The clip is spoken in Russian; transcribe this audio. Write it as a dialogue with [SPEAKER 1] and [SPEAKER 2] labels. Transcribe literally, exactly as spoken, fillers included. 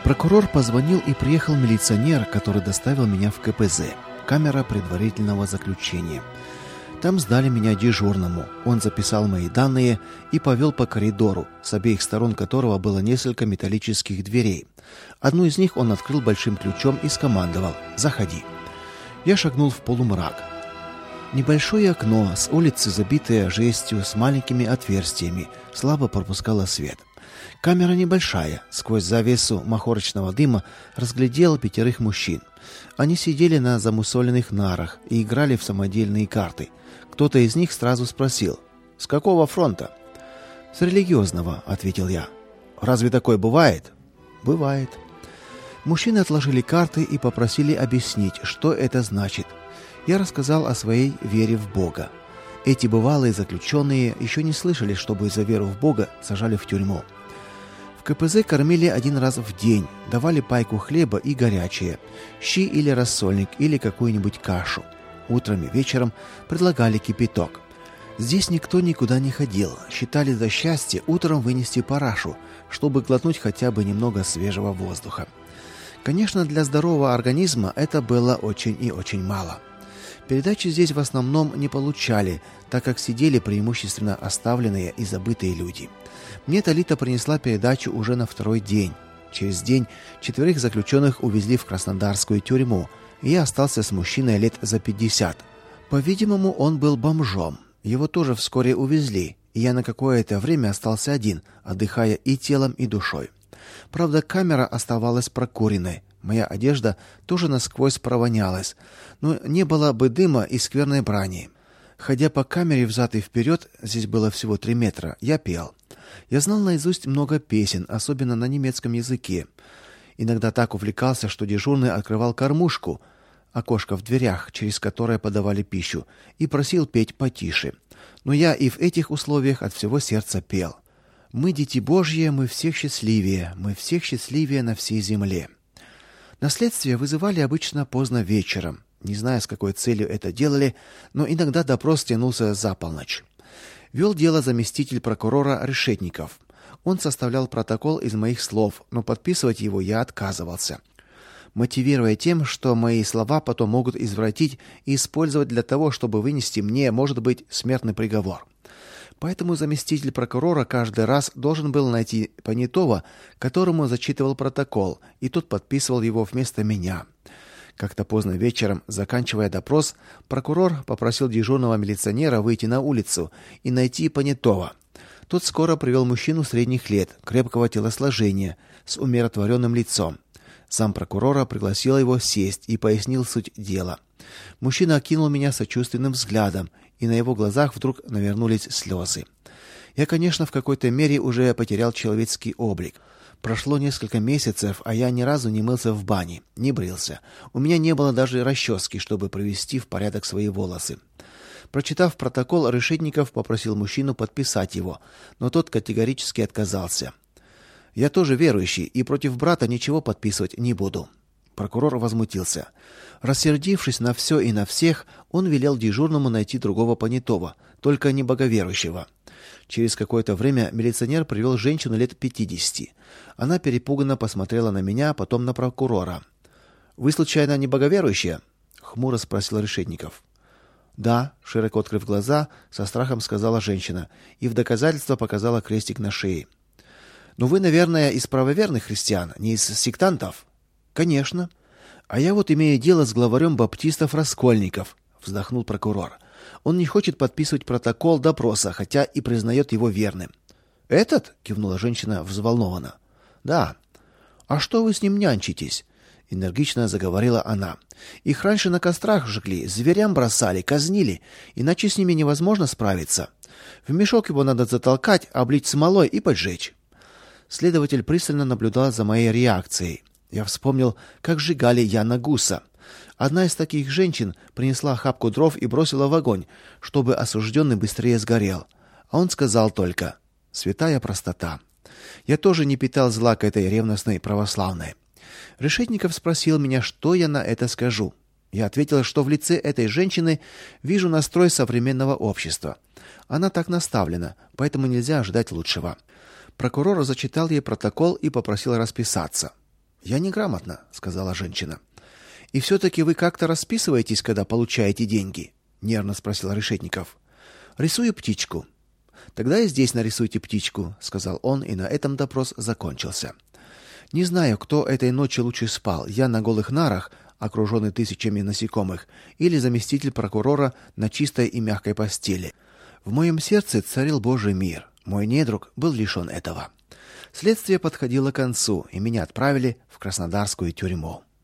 [SPEAKER 1] Прокурор позвонил, и приехал милиционер, который доставил меня в ка пэ зэ, камера предварительного заключения. Там сдали меня дежурному. Он записал мои данные и повел по коридору, с обеих сторон которого было несколько металлических дверей. Одну из них он открыл большим ключом и скомандовал: «Заходи». Я шагнул в полумрак. Небольшое окно с улицы, забитое жестью, с маленькими отверстиями, слабо пропускало свет. Камера небольшая. Сквозь завесу махорочного дыма разглядел пятерых мужчин. Они сидели на замусоленных нарах и играли в самодельные карты. Кто-то из них сразу спросил: «С какого фронта?» «С религиозного», — ответил я. «Разве такое бывает?» «Бывает». Мужчины отложили карты и попросили объяснить, что это значит. Я рассказал о своей вере в Бога. Эти бывалые заключенные еще не слышали, чтобы за веру в Бога сажали в тюрьму. В ка пэ зэ кормили один раз в день, давали пайку хлеба и горячее, щи или рассольник, или какую-нибудь кашу. Утром и вечером предлагали кипяток. Здесь никто никуда не ходил. Считали за счастье утром вынести парашу, чтобы глотнуть хотя бы немного свежего воздуха. Конечно, для здорового организма это было очень и очень мало. Передачи здесь в основном не получали, так как сидели преимущественно оставленные и забытые люди. Мне Талита принесла передачу уже на второй день. Через день четверых заключенных увезли в Краснодарскую тюрьму, и я остался с мужчиной лет за пятьдесят. По-видимому, он был бомжом. Его тоже вскоре увезли, и я на какое-то время остался один, отдыхая и телом, и душой. Правда, камера оставалась прокуренной. Моя одежда тоже насквозь провонялась, но не было бы дыма и скверной брани. Ходя по камере взад и вперед, здесь было всего три метра, я пел. Я знал наизусть много песен, особенно на немецком языке. Иногда так увлекался, что дежурный открывал кормушку, окошко в дверях, через которое подавали пищу, и просил петь потише. Но я и в этих условиях от всего сердца пел. «Мы, дети Божьи, мы всех счастливее, мы всех счастливее на всей земле». На следствие вызывали обычно поздно вечером. Не знаю, с какой целью это делали, но иногда допрос тянулся за полночь. Вел дело заместитель прокурора Решетников. Он составлял протокол из моих слов, но подписывать его я отказывался, мотивируя тем, что мои слова потом могут извратить и использовать для того, чтобы вынести мне, может быть, смертный приговор. Поэтому заместитель прокурора каждый раз должен был найти понятого, которому зачитывал протокол, и тот подписывал его вместо меня. Как-то поздно вечером, заканчивая допрос, прокурор попросил дежурного милиционера выйти на улицу и найти понятого. Тот скоро привел мужчину средних лет, крепкого телосложения, с умиротворенным лицом. Сам прокурора пригласил его сесть и пояснил суть дела. Мужчина окинул меня сочувственным взглядом, и на его глазах вдруг навернулись слезы. Я, конечно, в какой-то мере уже потерял человеческий облик. Прошло несколько месяцев, а я ни разу не мылся в бане, не брился. У меня не было даже расчески, чтобы привести в порядок свои волосы. Прочитав протокол, Решетников попросил мужчину подписать его, но тот категорически отказался. «Я тоже верующий, и против брата ничего подписывать не буду». Прокурор возмутился. Рассердившись на все и на всех, он велел дежурному найти другого понятого, только не боговерующего. Через какое-то время милиционер привел женщину лет пятидесяти. Она перепуганно посмотрела на меня, потом на прокурора. «Вы, случайно, не боговерующая?» — хмуро спросил Решетников. «Да», — широко открыв глаза, со страхом сказала женщина и в доказательство показала крестик на шее. «Ну вы, наверное, из правоверных христиан, не из сектантов?» «Конечно. А я вот имею дело с главарем баптистов Раскольников», — вздохнул прокурор. «Он не хочет подписывать протокол допроса, хотя и признает его верным». «Этот?» — кивнула женщина взволнованно. «Да». «А что вы с ним нянчитесь?» — энергично заговорила она. «Их раньше на кострах жгли, зверям бросали, казнили, иначе с ними невозможно справиться. В мешок его надо затолкать, облить смолой и поджечь». Следователь пристально наблюдал за моей реакцией. Я вспомнил, как сжигали Яна Гуса. Одна из таких женщин принесла охапку дров и бросила в огонь, чтобы осужденный быстрее сгорел. А он сказал только: «Святая простота». Я тоже не питал зла к этой ревностной православной. Решетников спросил меня, что я на это скажу. Я ответил, что в лице этой женщины вижу настрой современного общества. Она так наставлена, поэтому нельзя ожидать лучшего. Прокурор зачитал ей протокол и попросил расписаться. Я неграмотна, сказала женщина. И все таки вы как-то расписываетесь, когда получаете деньги? Нервно спросил Решетников. Рисую птичку. Тогда и здесь нарисуйте птичку, сказал он, и на этом допрос закончился. Не знаю, кто этой ночью лучше спал: я на голых нарах, окружённый тысячами насекомых, или заместитель прокурора на чистой и мягкой постели. В моем сердце царил Божий мир. Мой недруг был лишён этого. Следствие подходило к концу, и меня отправили в краснодарскую тюрьму.